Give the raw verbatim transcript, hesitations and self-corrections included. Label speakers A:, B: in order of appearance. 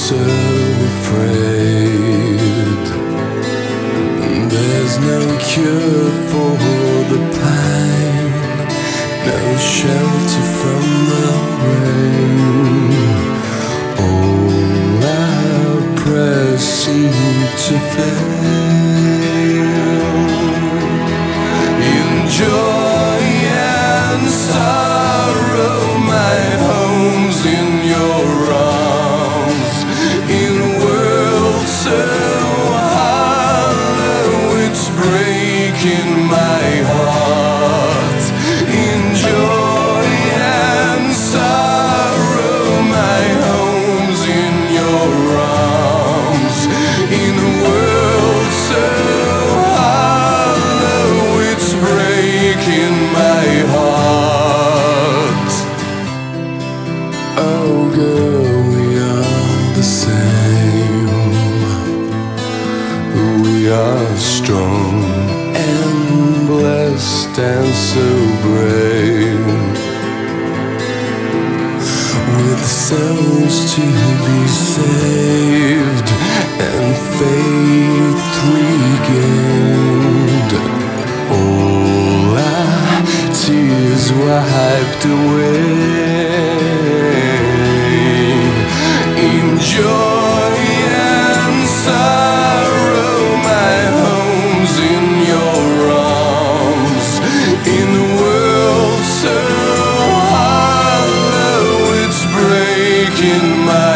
A: so afraid. There's no cure for the pain, no shelter from the rain. All our prayers seem to fail. In joy and sorrow, my home's in your arms. In a world so hollow, it's breaking my heart. In joy and sorrow, my home's in your arms. In a world so hollow, it's breaking my heart. Oh girl, we are the same. We are strong and blessed and so brave, with souls to be saved and faith regained. All our tears wiped away. In joy and sorrow, my home's in your arms. In a world so hollow, it's breaking my